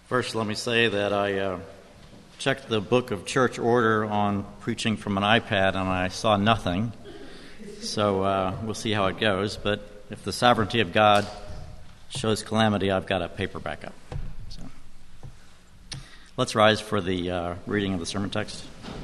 First, let me say that I checked the book of church order on preaching from an iPad, and I saw nothing. So we'll see how it goes. But if the sovereignty of God shows calamity, I've got a paper backup. So let's rise for the reading of the sermon text.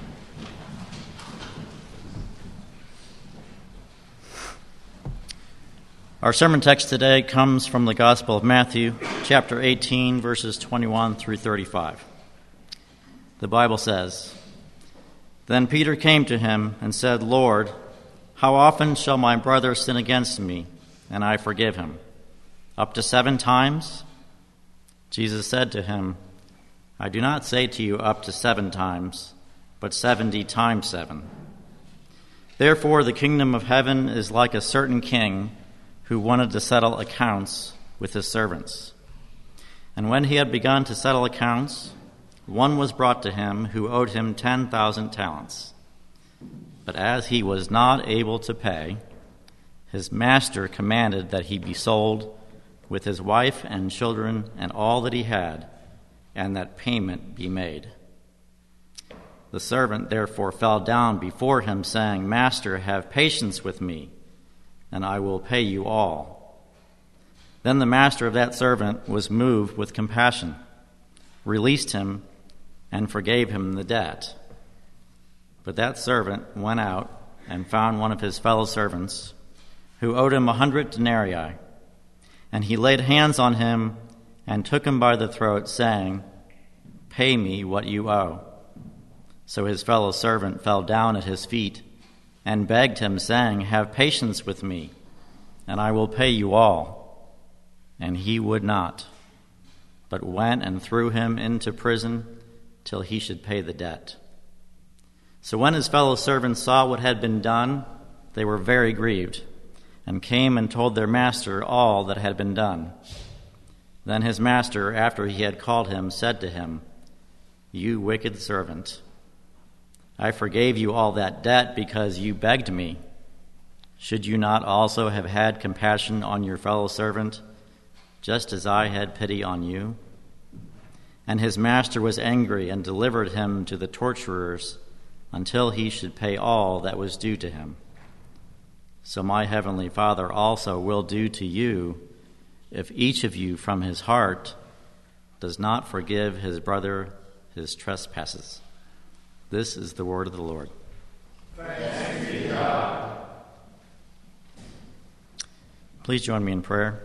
Our sermon text today comes from the Gospel of Matthew, chapter 18, verses 21 through 35. The Bible says, "Then Peter came to him and said, 'Lord, how often shall my brother sin against me, and I forgive him? Up to 7 times?' Jesus said to him, 'I do not say to you up to 7 times, but 70 times 7. Therefore the kingdom of heaven is like a certain king who wanted to settle accounts with his servants. And when he had begun to settle accounts, one was brought to him who owed him 10,000 talents. But as he was not able to pay, his master commanded that he be sold with his wife and children and all that he had, and that payment be made. The servant therefore fell down before him, saying, 'Master, have patience with me, and I will pay you all.' Then the master of that servant was moved with compassion, released him, and forgave him the debt. But that servant went out and found one of his fellow servants who owed him 100 denarii, and he laid hands on him and took him by the throat, saying, 'Pay me what you owe.' So his fellow servant fell down at his feet and begged him, saying, 'Have patience with me, and I will pay you all.' And he would not, but went and threw him into prison till he should pay the debt. So when his fellow servants saw what had been done, they were very grieved, and came and told their master all that had been done. Then his master, after he had called him, said to him, 'You wicked servant, I forgave you all that debt because you begged me. Should you not also have had compassion on your fellow servant, just as I had pity on you?' And his master was angry and delivered him to the torturers until he should pay all that was due to him. So my heavenly Father also will do to you if each of you from his heart does not forgive his brother his trespasses." This is the word of the Lord. Thanks be to God. Please join me in prayer.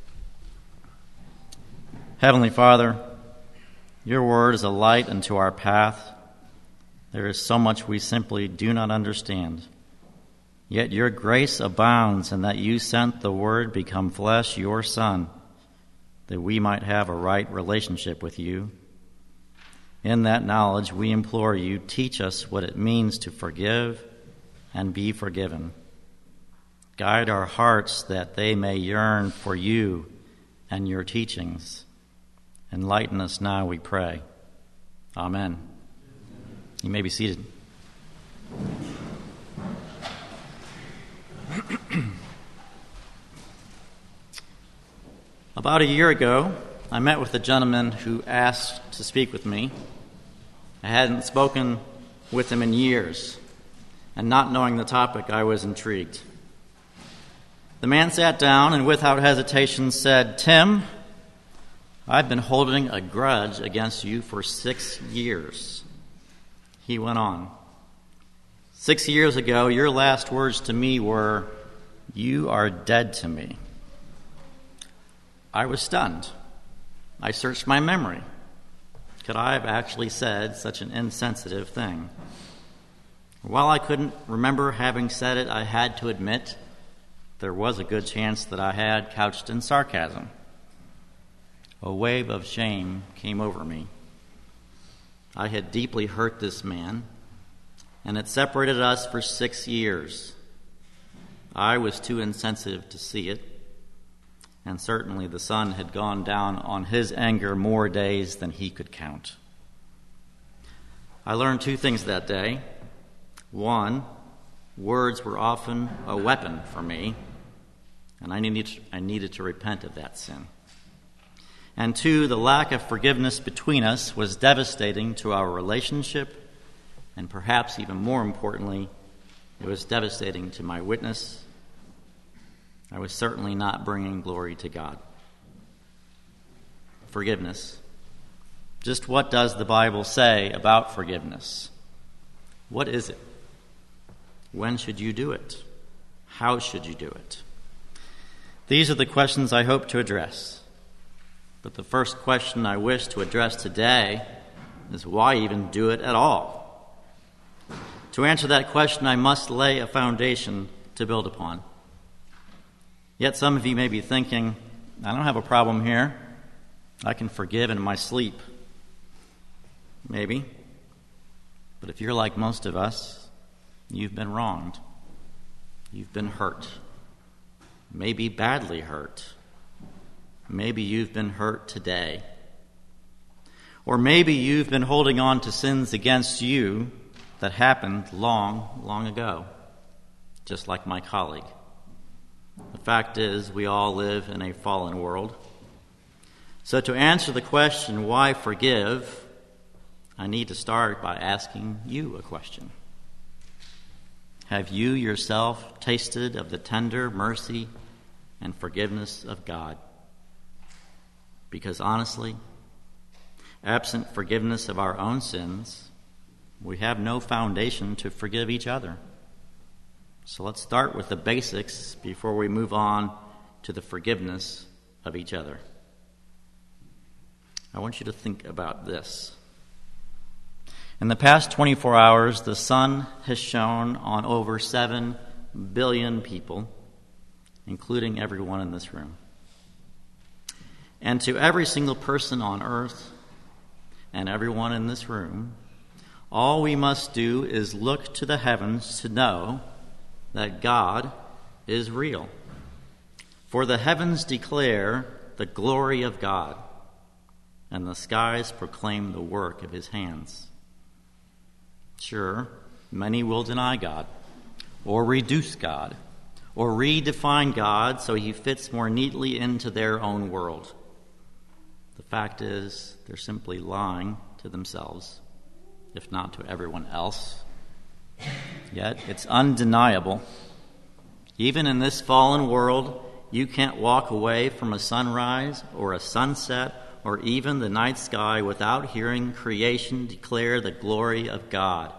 Heavenly Father, your word is a light unto our path. There is so much we simply do not understand. Yet your grace abounds in that you sent the Word become flesh, your Son, that we might have a right relationship with you. In that knowledge, we implore you, teach us what it means to forgive and be forgiven. Guide our hearts that they may yearn for you and your teachings. Enlighten us now, we pray. Amen. You may be seated. About a year ago, I met with a gentleman who asked to speak with me. I hadn't spoken with him in years, and not knowing the topic, I was intrigued. The man sat down and without hesitation said, "Tim, I've been holding a grudge against you for 6 years. He went on, 6 years ago, your last words to me were, 'You are dead to me.' I was stunned. I searched my memory. Could I have actually said such an insensitive thing? While I couldn't remember having said it, I had to admit there was a good chance that I had couched in sarcasm. A wave of shame came over me. I had deeply hurt this man, and it separated us for 6 years. I was too insensitive to see it, and certainly the sun had gone down on his anger more days than he could count. I learned 2 things that day. 1, words were often a weapon for me, and I needed to repent of that sin. And 2, the lack of forgiveness between us was devastating to our relationship, and perhaps even more importantly, it was devastating to my witness. I was certainly not bringing glory to God. Forgiveness. Just what does the Bible say about forgiveness? What is it? When should you do it? How should you do it? These are the questions I hope to address. But the first question I wish to address today is why even do it at all? To answer that question, I must lay a foundation to build upon. Yet some of you may be thinking, I don't have a problem here. I can forgive in my sleep. Maybe. But if you're like most of us, you've been wronged. You've been hurt. Maybe badly hurt. Maybe you've been hurt today. Or maybe you've been holding on to sins against you that happened long, long ago, just like my colleague. The fact is, we all live in a fallen world. So to answer the question, why forgive, I need to start by asking you a question. Have you yourself tasted of the tender mercy and forgiveness of God? Because honestly, absent forgiveness of our own sins, we have no foundation to forgive each other. So let's start with the basics before we move on to the forgiveness of each other. I want you to think about this. In the past 24 hours, the sun has shone on over 7 billion people, including everyone in this room. And to every single person on earth and everyone in this room, all we must do is look to the heavens to know that God is real. For the heavens declare the glory of God, and the skies proclaim the work of his hands. Sure, many will deny God, or reduce God, or redefine God so he fits more neatly into their own world. The fact is, they're simply lying to themselves, if not to everyone else. Yet, it's undeniable. Even in this fallen world, you can't walk away from a sunrise or a sunset or even the night sky without hearing creation declare the glory of God.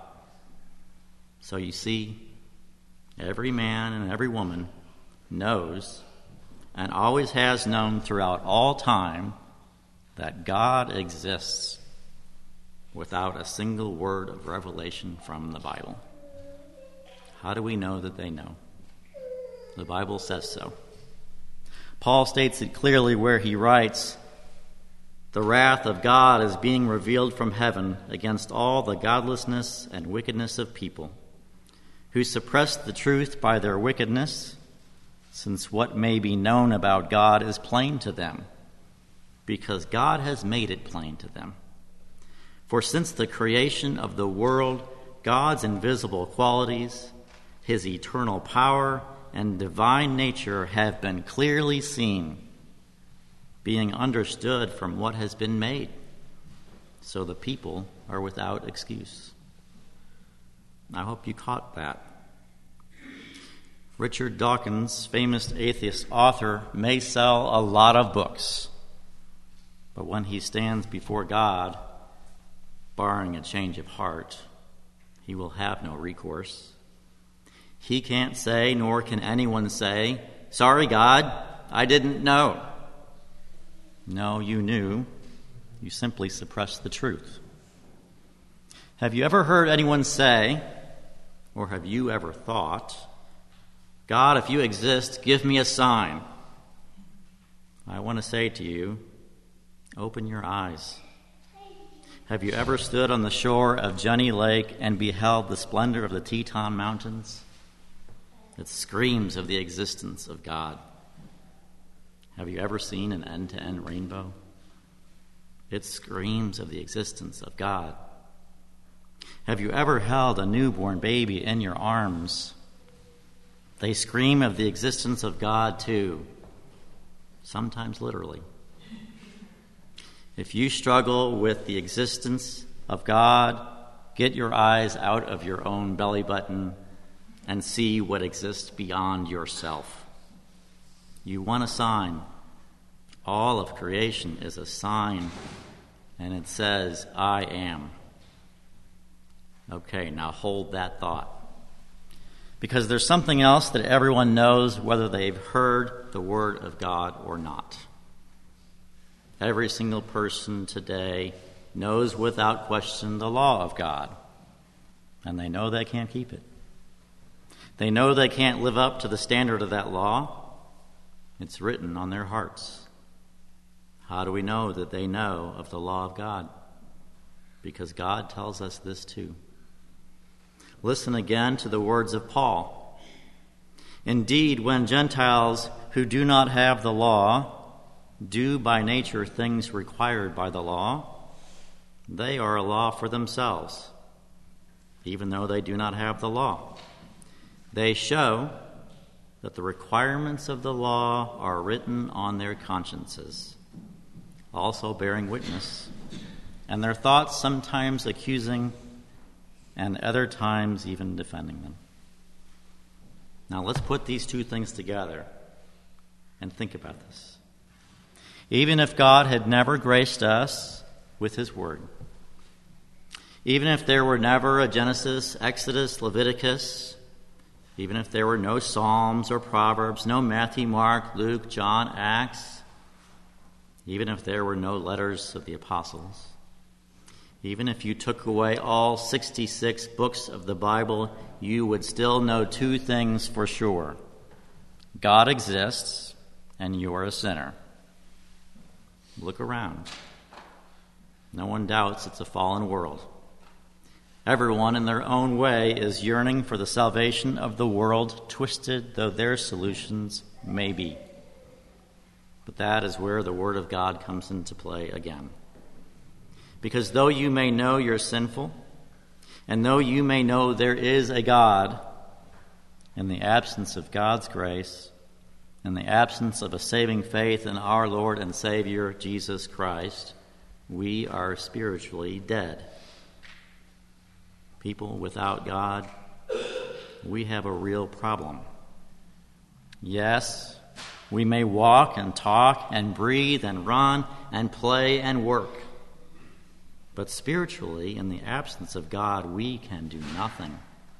So you see, every man and every woman knows and always has known throughout all time that God exists without a single word of revelation from the Bible. How do we know that they know? The Bible says so. Paul states it clearly where he writes, "The wrath of God is being revealed from heaven against all the godlessness and wickedness of people, who suppress the truth by their wickedness, since what may be known about God is plain to them, because God has made it plain to them. For since the creation of the world, God's invisible qualities, his eternal power and divine nature have been clearly seen, being understood from what has been made. So the people are without excuse." I hope you caught that. Richard Dawkins, famous atheist author, may sell a lot of books, but when he stands before God, barring a change of heart, he will have no recourse. He can't say, nor can anyone say, "Sorry, God, I didn't know." No, you knew. You simply suppressed the truth. Have you ever heard anyone say, or have you ever thought, "God, if you exist, give me a sign"? I want to say to you, open your eyes. Have you ever stood on the shore of Jenny Lake and beheld the splendor of the Teton Mountains? It screams of the existence of God. Have you ever seen an end-to-end rainbow? It screams of the existence of God. Have you ever held a newborn baby in your arms? They scream of the existence of God too, sometimes literally. If you struggle with the existence of God, get your eyes out of your own belly button and see what exists beyond yourself. You want a sign. All of creation is a sign, and it says, I am. Okay, now hold that thought. Because there's something else that everyone knows whether they've heard the word of God or not. Every single person today knows without question the law of God, and they know they can't keep it. They know they can't live up to the standard of that law. It's written on their hearts. How do we know that they know of the law of God? Because God tells us this too. Listen again to the words of Paul. Indeed, when Gentiles who do not have the law do by nature things required by the law, they are a law for themselves, even though they do not have the law. They show that the requirements of the law are written on their consciences, also bearing witness, and their thoughts sometimes accusing and other times even defending them. Now let's put these two things together and think about this. Even if God had never graced us with his word, even if there were never a Genesis, Exodus, Leviticus, even if there were no Psalms or Proverbs, no Matthew, Mark, Luke, John, Acts, even if there were no letters of the apostles, even if you took away all 66 books of the Bible, you would still know two things for sure. God exists, and you are a sinner. Look around. No one doubts it's a fallen world. Everyone in their own way is yearning for the salvation of the world, twisted though their solutions may be. But that is where the Word of God comes into play again. Because though you may know you're sinful, and though you may know there is a God, in the absence of God's grace, in the absence of a saving faith in our Lord and Savior, Jesus Christ, we are spiritually dead. People without God, we have a real problem. Yes, we may walk and talk and breathe and run and play and work. But spiritually, in the absence of God, we can do nothing.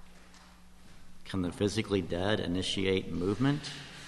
Can the physically dead initiate movement?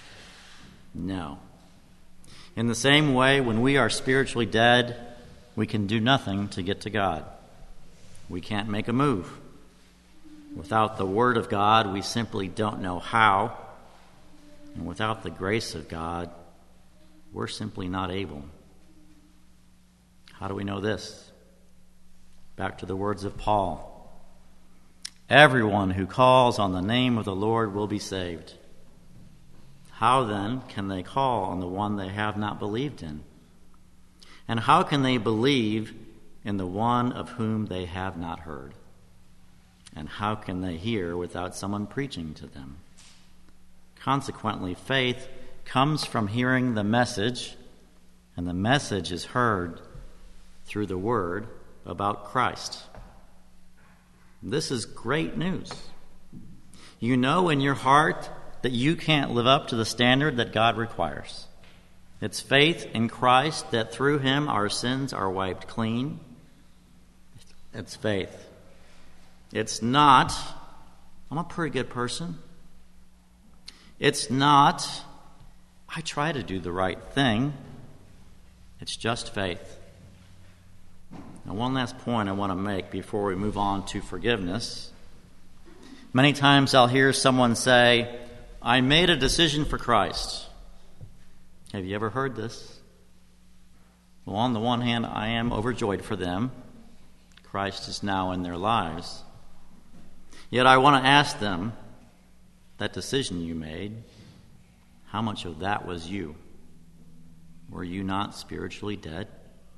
No. In the same way, when we are spiritually dead, we can do nothing to get to God. We can't make a move. Without the Word of God, we simply don't know how. And without the grace of God, we're simply not able. How do we know this? Back to the words of Paul. Everyone who calls on the name of the Lord will be saved. How then can they call on the one they have not believed in? And how can they believe in the one of whom they have not heard? And how can they hear without someone preaching to them? Consequently, faith comes from hearing the message, and the message is heard through the word about Christ. This is great news. You know in your heart that you can't live up to the standard that God requires. It's faith in Christ that through him our sins are wiped clean. It's faith. It's not, I'm a pretty good person. It's not, I try to do the right thing. It's just faith. Now, one last point I want to make before we move on to forgiveness. Many times I'll hear someone say, I made a decision for Christ. Have you ever heard this? Well, on the one hand, I am overjoyed for them. Christ is now in their lives. Yet I want to ask them, that decision you made, how much of that was you? Were you not spiritually dead?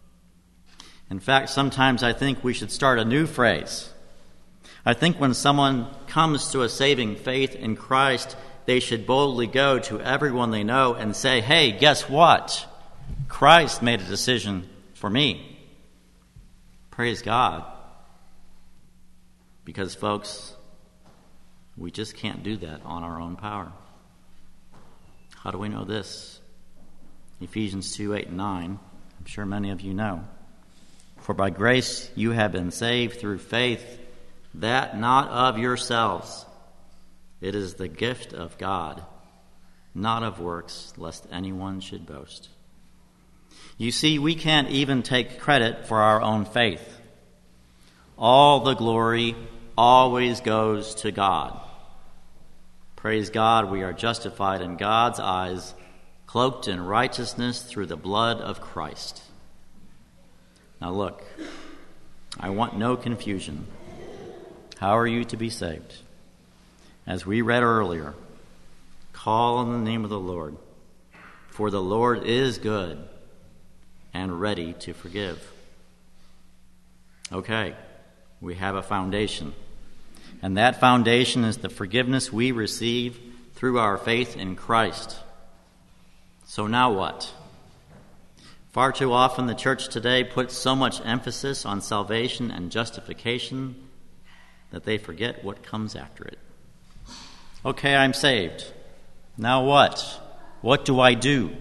In fact, sometimes I think we should start a new phrase. I think when someone comes to a saving faith in Christ, they should boldly go to everyone they know and say, hey, guess what? Christ made a decision for me. Praise God. Because, folks, we just can't do that on our own power. How do we know this? Ephesians 2:8-9. I'm sure many of you know. For by grace you have been saved through faith, that not of yourselves. It is the gift of God, not of works, lest anyone should boast. You see, we can't even take credit for our own faith. All the glory always goes to God. Praise God, we are justified in God's eyes, cloaked in righteousness through the blood of Christ. Now look, I want no confusion. How are you to be saved? As we read earlier, call on the name of the Lord, for the Lord is good and ready to forgive. Okay, we have a foundation, and that foundation is the forgiveness we receive through our faith in Christ. So now what? Far too often the church today puts so much emphasis on salvation and justification that they forget what comes after it. Okay, I'm saved. Now what? What do I do?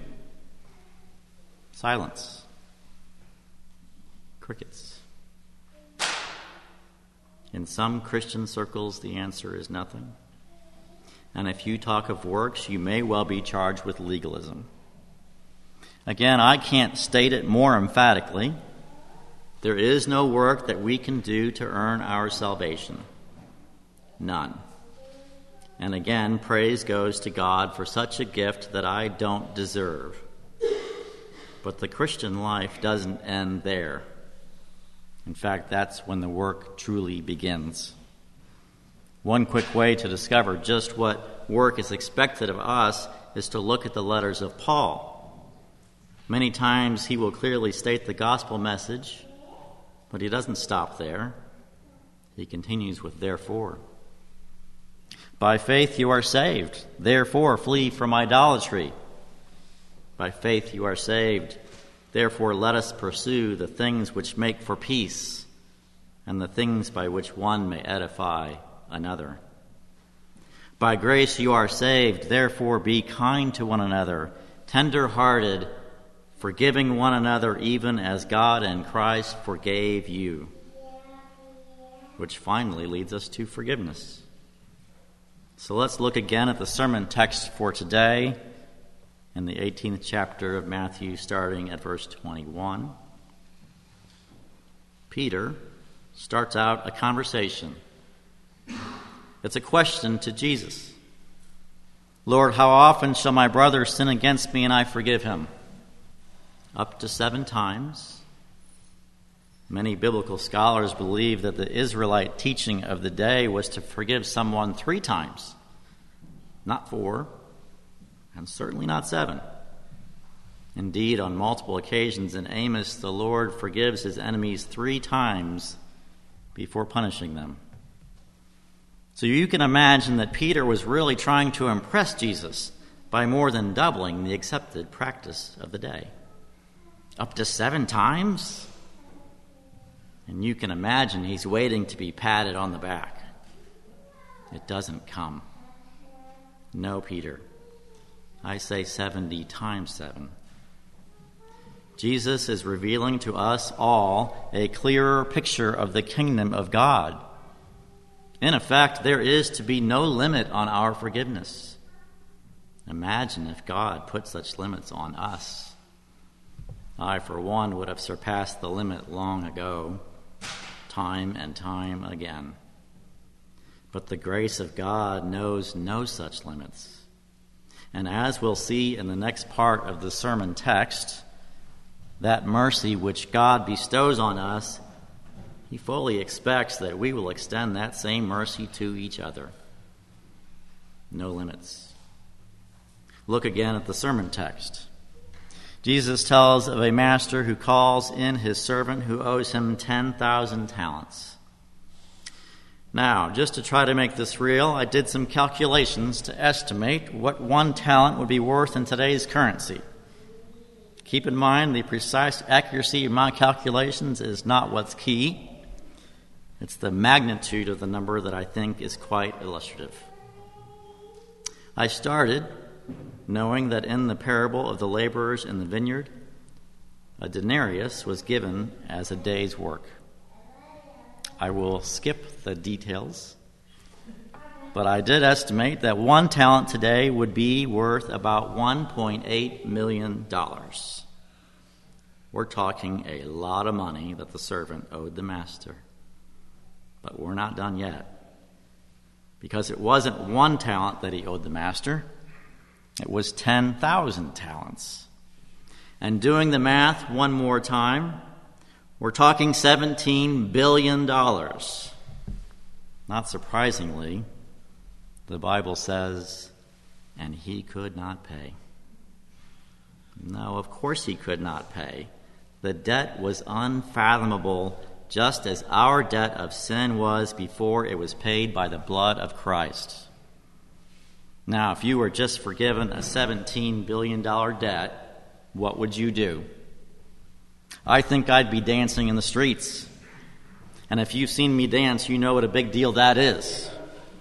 Silence. Crickets. In some Christian circles, the answer is nothing. And if you talk of works, you may well be charged with legalism. Again, I can't state it more emphatically. There is no work that we can do to earn our salvation. None. And again, praise goes to God for such a gift that I don't deserve. But the Christian life doesn't end there. In fact, that's when the work truly begins. One quick way to discover just what work is expected of us is to look at the letters of Paul. Many times he will clearly state the gospel message, but he doesn't stop there. He continues with therefore. By faith you are saved, therefore flee from idolatry. By faith you are saved, therefore let us pursue the things which make for peace, and the things by which one may edify another. By grace you are saved, therefore be kind to one another, tender-hearted, forgiving one another even as God in Christ forgave you. Which finally leads us to forgiveness. So let's look again at the sermon text for today in the 18th chapter of Matthew, starting at verse 21. Peter starts out a conversation. It's a question to Jesus. Lord, how often shall my brother sin against me and I forgive him? Up to 7 times. Many biblical scholars believe that the Israelite teaching of the day was to forgive someone 3 times, not 4, and certainly not 7. Indeed, on multiple occasions in Amos, the Lord forgives his enemies 3 times before punishing them. So you can imagine that Peter was really trying to impress Jesus by more than doubling the accepted practice of the day. Up to 7 times? And you can imagine he's waiting to be patted on the back. It doesn't come. No, Peter. I say 70 times 7. Jesus is revealing to us all a clearer picture of the kingdom of God. In effect, there is to be no limit on our forgiveness. Imagine if God put such limits on us. I, for one, would have surpassed the limit long ago, time and time again. But the grace of God knows no such limits. And as we'll see in the next part of the sermon text, that mercy which God bestows on us, he fully expects that we will extend that same mercy to each other. No limits. Look again at the sermon text. Jesus tells of a master who calls in his servant who owes him 10,000 talents. Now, just to try to make this real, I did some calculations to estimate what 1 talent would be worth in today's currency. Keep in mind the precise accuracy of my calculations is not what's key. It's the magnitude of the number that I think is quite illustrative. I started knowing that in the parable of the laborers in the vineyard, a denarius was given as a day's work. I will skip the details, but I did estimate that 1 talent today would be worth about $1.8 million. We're talking a lot of money that the servant owed the master. But we're not done yet, because it wasn't 1 talent that he owed the master. It was 10,000 talents. And doing the math one more time, we're talking $17 billion. Not surprisingly, the Bible says, and he could not pay. No, of course he could not pay. The debt was unfathomable, just as our debt of sin was before it was paid by the blood of Christ. Now, if you were just forgiven a $17 billion debt, what would you do? I think I'd be dancing in the streets. And if you've seen me dance, you know what a big deal that is.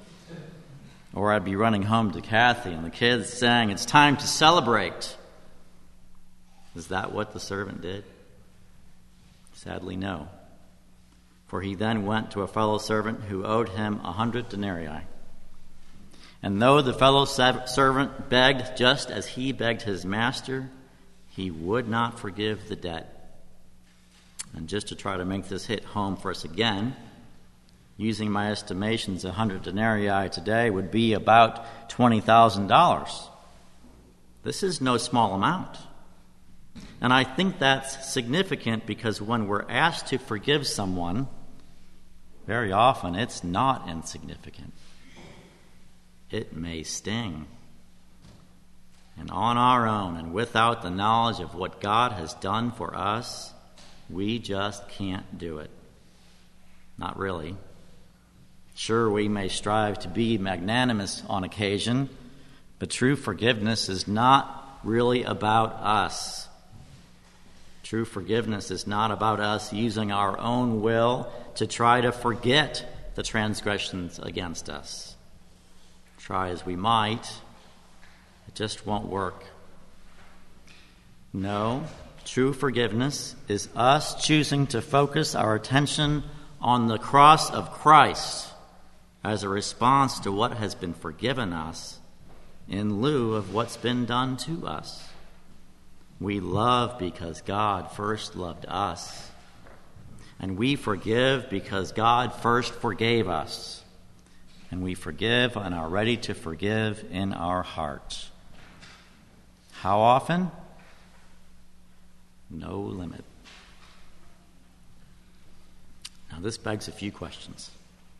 Or I'd be running home to Kathy and the kids saying, "It's time to celebrate." Is that what the servant did? Sadly, no. For he then went to a fellow servant who owed him 100 denarii. And though the fellow servant begged just as he begged his master, he would not forgive the debt. And just to try to make this hit home for us again, using my estimations, 100 denarii today would be about $20,000. This is no small amount. And I think that's significant because when we're asked to forgive someone, very often it's not insignificant. It may sting. And on our own and without the knowledge of what God has done for us, we just can't do it. Not really. Sure, we may strive to be magnanimous on occasion, but true forgiveness is not really about us. True forgiveness is not about us using our own will to try to forget the transgressions against us. Try as we might, it just won't work. No, true forgiveness is us choosing to focus our attention on the cross of Christ as a response to what has been forgiven us in lieu of what's been done to us. We love because God first loved us. And we forgive because God first forgave us. And we forgive and are ready to forgive in our heart. How often? No limit. Now this begs a few questions.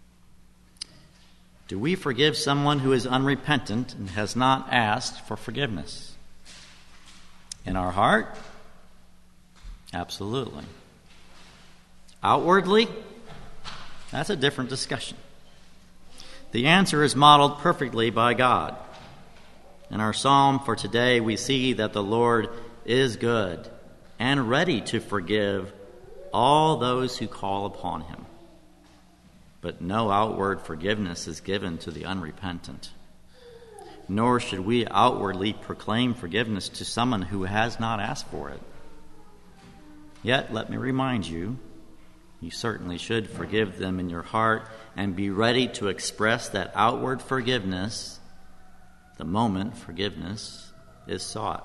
Do we forgive someone who is unrepentant and has not asked for forgiveness? In our heart? Absolutely. Outwardly? That's a different discussion. The answer is modeled perfectly by God. In our psalm for today, we see that the Lord is good and ready to forgive all those who call upon him. But no outward forgiveness is given to the unrepentant. Nor should we outwardly proclaim forgiveness to someone who has not asked for it. Yet, let me remind you, you certainly should forgive them in your heart and be ready to express that outward forgiveness the moment forgiveness is sought.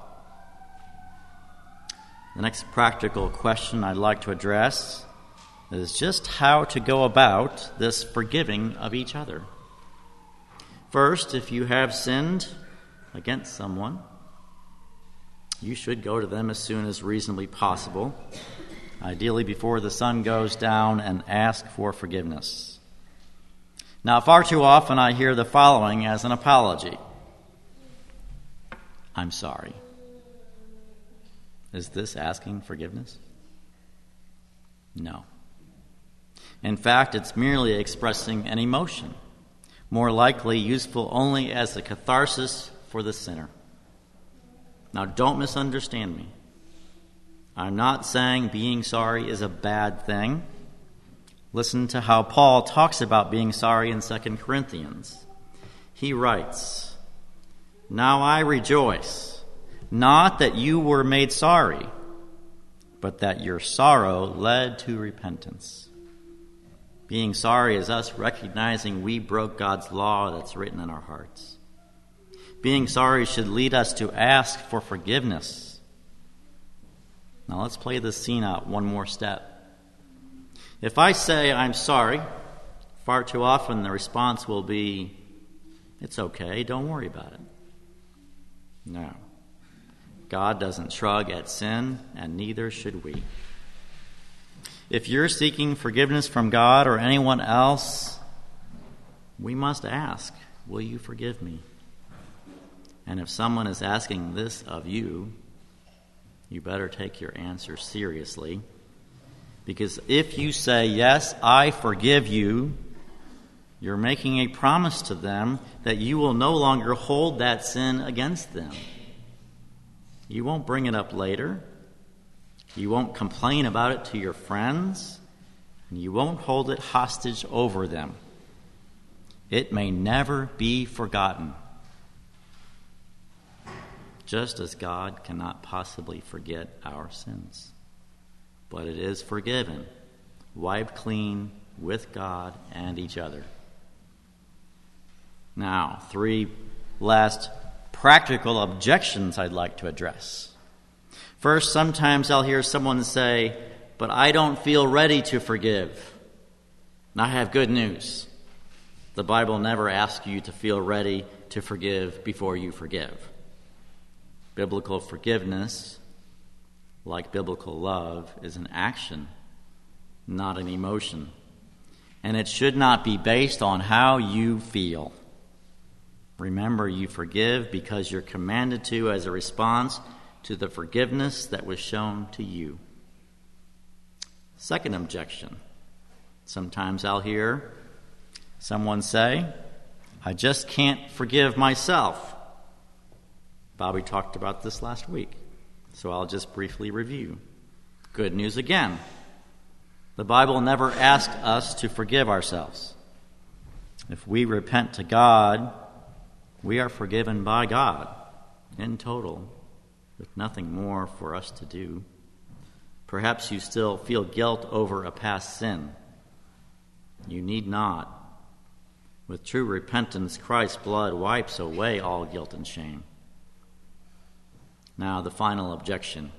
The next practical question I'd like to address is just how to go about this forgiving of each other. First, if you have sinned against someone, you should go to them as soon as reasonably possible, ideally before the sun goes down, and ask for forgiveness. Now, far too often I hear the following as an apology. I'm sorry. Is this asking forgiveness? No. In fact, it's merely expressing an emotion, more likely useful only as a catharsis for the sinner. Now, don't misunderstand me. I'm not saying being sorry is a bad thing. Listen to how Paul talks about being sorry in 2 Corinthians. He writes, "Now I rejoice, not that you were made sorry, but that your sorrow led to repentance." Being sorry is us recognizing we broke God's law that's written in our hearts. Being sorry should lead us to ask for forgiveness. Now let's play this scene out one more step. If I say I'm sorry, far too often the response will be, "It's okay, don't worry about it." No. God doesn't shrug at sin, and neither should we. If you're seeking forgiveness from God or anyone else, we must ask, "Will you forgive me?" And if someone is asking this of you, you better take your answer seriously. Because if you say, "Yes, I forgive you," you're making a promise to them that you will no longer hold that sin against them. You won't bring it up later. You won't complain about it to your friends. And you won't hold it hostage over them. It may never be forgotten. Just as God cannot possibly forget our sins. But it is forgiven, wiped clean with God and each other. Now, 3 last practical objections I'd like to address. First, sometimes I'll hear someone say, "But I don't feel ready to forgive." And I have good news. The Bible never asks you to feel ready to forgive before you forgive. Biblical forgiveness, like biblical love, is an action, not an emotion. And it should not be based on how you feel. Remember, you forgive because you're commanded to as a response to the forgiveness that was shown to you. Second objection. Sometimes I'll hear someone say, "I just can't forgive myself." Bobby talked about this last week. So I'll just briefly review. Good news again. The Bible never asks us to forgive ourselves. If we repent to God, we are forgiven by God in total, with nothing more for us to do. Perhaps you still feel guilt over a past sin. You need not. With true repentance, Christ's blood wipes away all guilt and shame. Now, the final objection.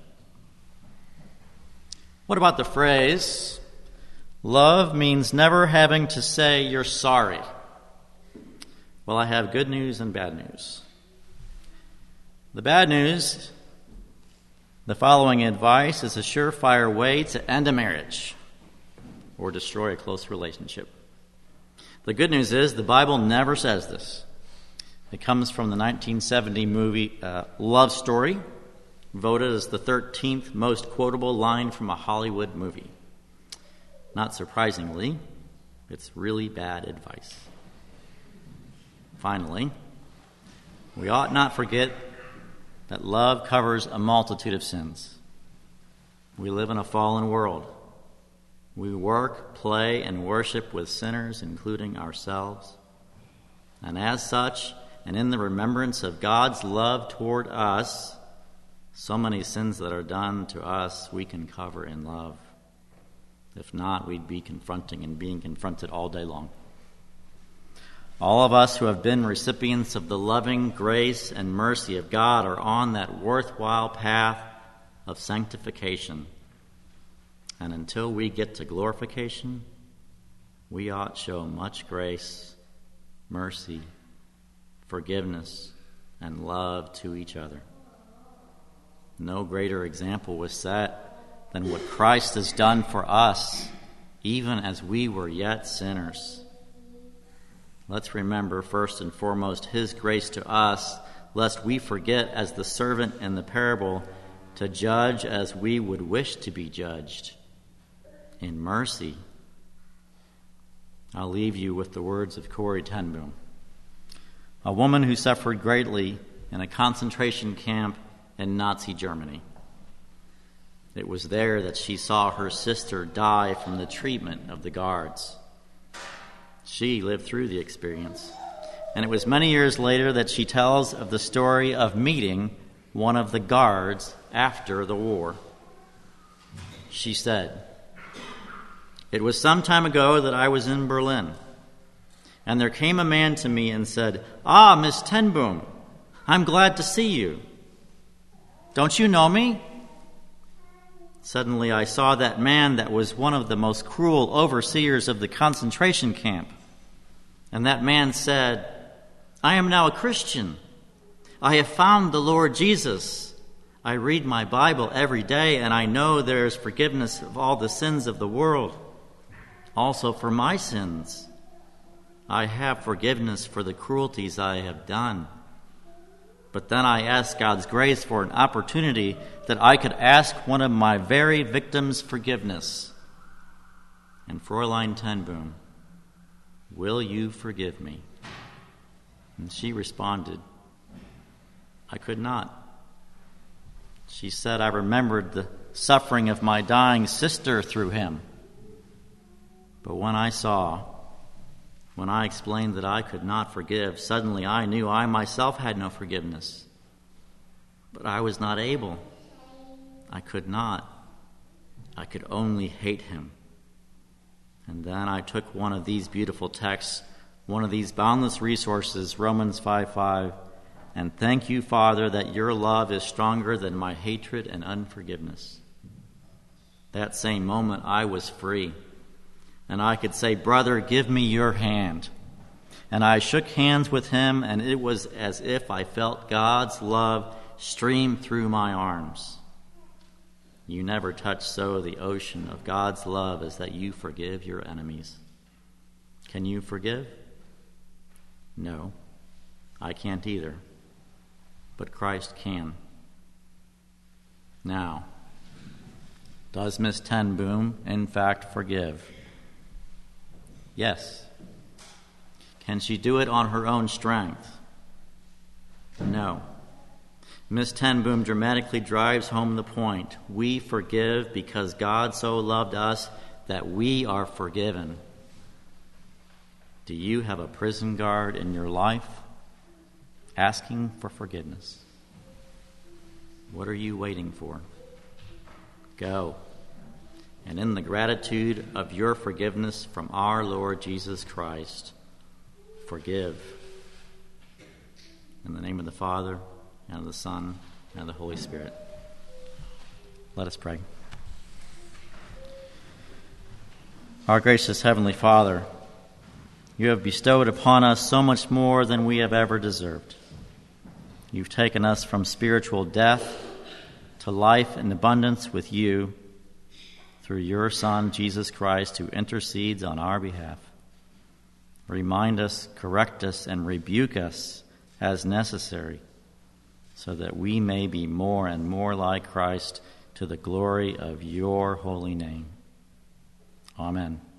What about the phrase, "Love means never having to say you're sorry"? Well, I have good news and bad news. The bad news, the following advice is a surefire way to end a marriage or destroy a close relationship. The good news is the Bible never says this. It comes from the 1970 movie Love Story, voted as the 13th most quotable line from a Hollywood movie. Not surprisingly, it's really bad advice. Finally, we ought not forget that love covers a multitude of sins. We live in a fallen world. We work, play, and worship with sinners, including ourselves. And as such, and in the remembrance of God's love toward us, so many sins that are done to us we can cover in love. If not, we'd be confronting and being confronted all day long. All of us who have been recipients of the loving grace and mercy of God are on that worthwhile path of sanctification. And until we get to glorification, we ought show much grace, mercy, forgiveness, and love to each other. No greater example was set than what Christ has done for us, even as we were yet sinners. Let's remember first and foremost his grace to us, lest we forget, as the servant in the parable, to judge as we would wish to be judged. In mercy, I'll leave you with the words of Corrie ten Boom, a woman who suffered greatly in a concentration camp in Nazi Germany. It was there that she saw her sister die from the treatment of the guards. She lived through the experience. And it was many years later that she tells of the story of meeting one of the guards after the war. She said, "It was some time ago that I was in Berlin, and there came a man to me and said, 'Ah, Miss ten Boom, I'm glad to see you. Don't you know me?' Suddenly I saw that man that was one of the most cruel overseers of the concentration camp. And that man said, 'I am now a Christian. I have found the Lord Jesus. I read my Bible every day, and I know there is forgiveness of all the sins of the world. Also for my sins. I have forgiveness for the cruelties I have done.' But then I asked God's grace for an opportunity that I could ask one of my very victims forgiveness. And Fräulein ten Boom, will you forgive me?" And she responded, "I could not." She said, "I remembered the suffering of my dying sister through him. But when I explained that I could not forgive, suddenly I knew I myself had no forgiveness. But I was not able. I could not. I could only hate him." And then I took one of these beautiful texts, one of these boundless resources, Romans 5:5, and thank you, Father, that your love is stronger than my hatred and unforgiveness. That same moment I was free, and I could say, "Brother, give me your hand." And I shook hands with him, and it was as if I felt God's love stream through my arms. You never touch so the ocean of God's love as that you forgive your enemies. Can you forgive? No, I can't either, but Christ can. Now, does Miss ten Boom in fact forgive? Yes. Can she do it on her own strength? No. Miss ten Boom dramatically drives home the point. We forgive because God so loved us that we are forgiven. Do you have a prison guard in your life asking for forgiveness? What are you waiting for? Go. And in the gratitude of your forgiveness from our Lord Jesus Christ, forgive. In the name of the Father, and of the Son, and of the Holy Spirit. Let us pray. Our gracious Heavenly Father, you have bestowed upon us so much more than we have ever deserved. You've taken us from spiritual death to life in abundance with you through your Son, Jesus Christ, who intercedes on our behalf. Remind us, correct us, and rebuke us as necessary, so that we may be more and more like Christ to the glory of your holy name. Amen.